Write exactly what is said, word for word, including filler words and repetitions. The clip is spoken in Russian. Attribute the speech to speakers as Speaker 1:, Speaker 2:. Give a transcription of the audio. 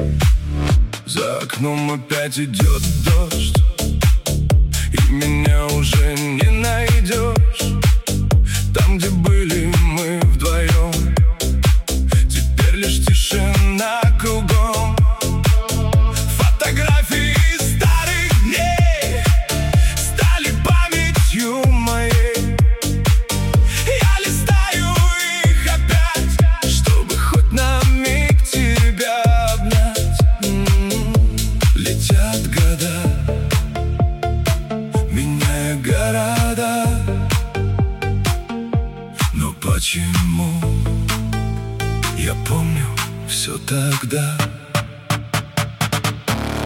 Speaker 1: За окном опять идет дождь, и меня уже не найдешь. Там, где были мы вдвоем, теперь лишь тишина кругом. Фотографии старых дней стали памятью моей. Я листаю их опять, чтобы хоть на миг тебя обнять. М-м-м. Летят года, меняя города, но почему я помню все тогда?